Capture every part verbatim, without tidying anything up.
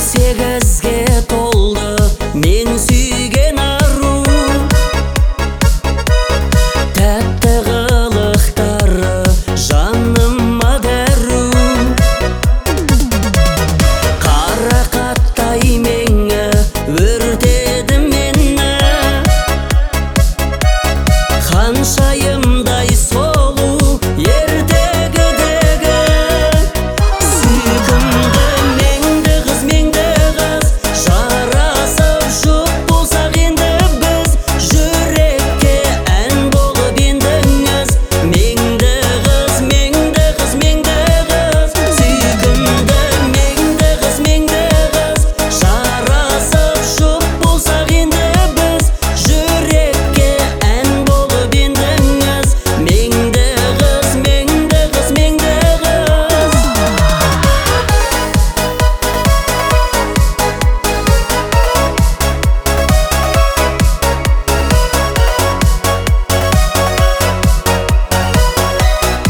сегізге толды мен сүйген ару, тәтті қылықтары жаныма дәру. Қарақаттай меңі өртеді мені, ханшайымдай солу ертегідегі. Сүйкімді меңді қыз, меңді қыз, жарасып жұп болсақ енді біз. Жүрекке ән болып ендіңіз, меңді қыз, меңді қыз, меңді қыз. Сүйкімді меңді қыз, меңді қыз, жарасып жұп болсақ енді біз. Жүрекке ән болып ендіңіз, меңді қыз, меңді қыз, меңді қыз.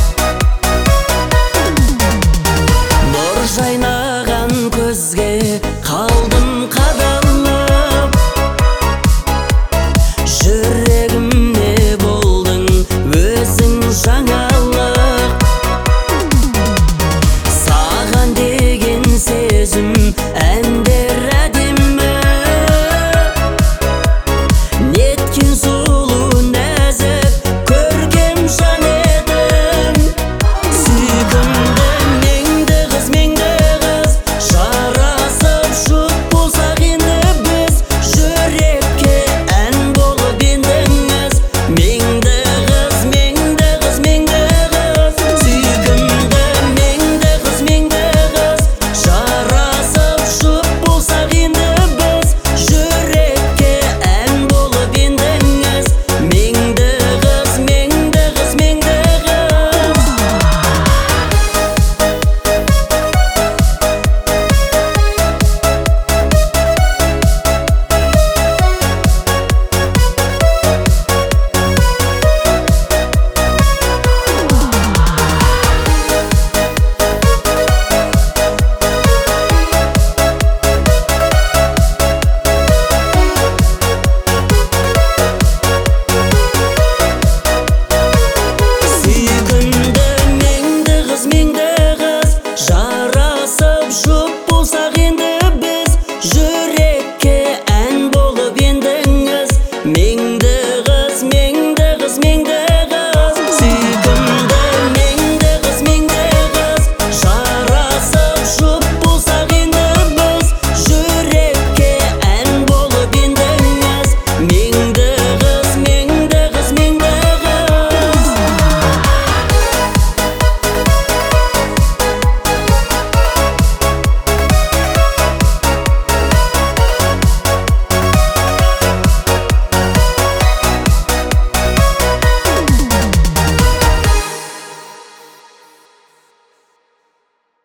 Нұр жайнаған көзге